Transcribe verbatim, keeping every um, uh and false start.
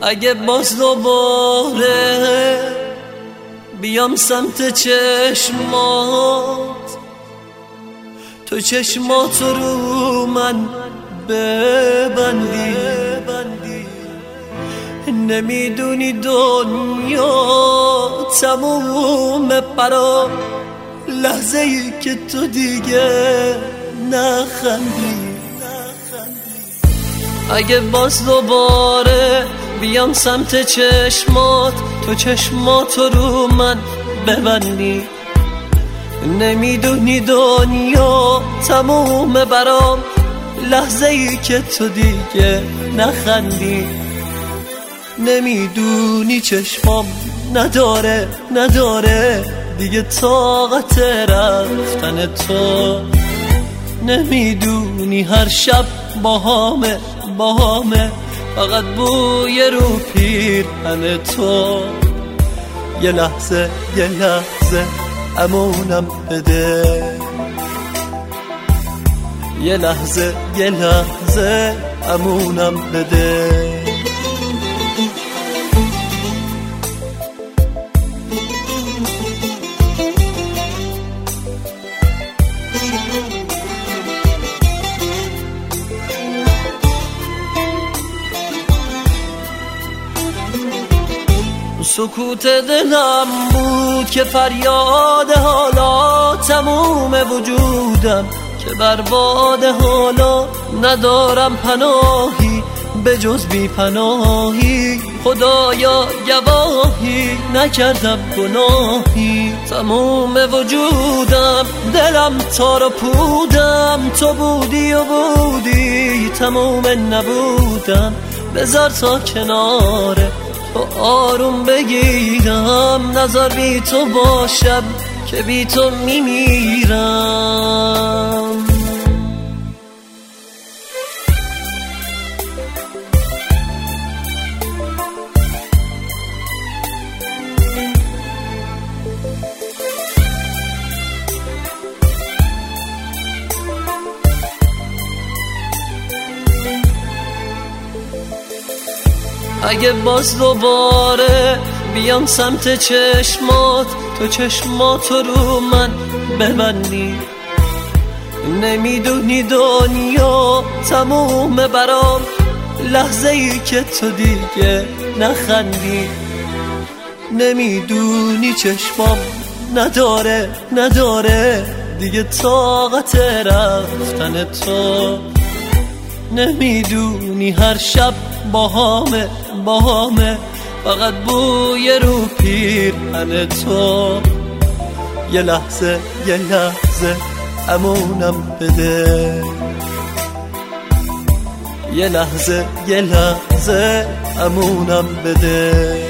اگه باز دوباره بیام سمت چشمات، تو چشماتو رو من ببندی، نمیدونی دنیا تمومه برام لحظه ای که تو دیگه نخندی. اگه باز دوباره بیام سمت چشمات، تو چشماتو رو من ببندی، نمیدونی دنیا تمومه برام لحظه ای که تو دیگه نخندی. نمیدونی چشمام نداره نداره دیگه طاقت رفتن تو، نمیدونی هر شب باهامه باهامه فقط بوی رو پیرهن تو. یه لحظه یه لحظه امونم بده، یه لحظه یه لحظه امونم بده. سکوت دلم بود که فریاد حالا تموم وجودم، که برباد حالا ندارم پناهی به جز بی پناهی. خدایا گواهی نکردم گناهی، تموم وجودم دلم تار و پودم، تو بودی و بودی تموم نبودم. بذار تا کناره تو آروم بگیرم، نظر بی تو باشم که بی تو میمیرم. اگه باز دوباره بیام سمت چشمات، تو چشماتو رو من ببندی، نمیدونی دنیا تمومه برام لحظه ای که تو دیگه نخندی. نمیدونی چشمام نداره نداره دیگه طاقت رفتن تو، نمیدونی هر شب باهامه باهامه فقط بوی رو پیرهن تو. یه لحظه یه لحظه امونم بده، یه لحظه یه لحظه امونم بده.